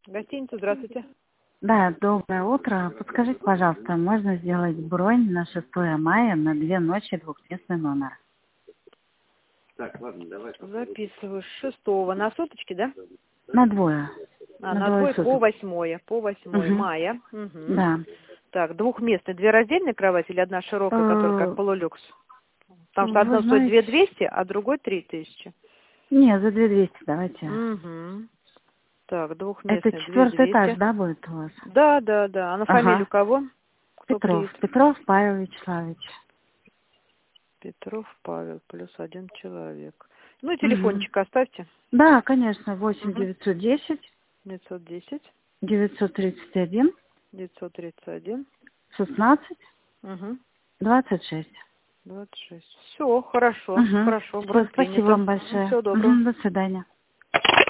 Гостиница, здравствуйте. Да, доброе утро. Подскажите, пожалуйста, можно сделать бронь на 6 мая на 2 ночи, двухместный номер? Так, ладно, давай. Записываю. С 6 на суточки, да? На двое. На двое суток. по 8 мая. Угу. Да. Так, двухместные. Две раздельные кровати или одна широкая, которая как полулюкс? Потому что Вы одно стоит знаете... 2200, а другой 3000. Не, за 2200 давайте. Угу. Так, Это двухместный 4-й этаж, 2200. да, будет у вас? Да, да, да. А на фамилию Ага. кого? Кто Петров. приедет? Петров Павел Вячеславович. Петров Павел, плюс один человек. Ну и Угу. телефончик оставьте. Да, конечно, 8 Угу. 910 910 931 931. 16 Угу. 26. 26. Все, хорошо, Угу. хорошо, Все, бронь спасибо принята. вам большое. Всего доброго. Угу, до свидания.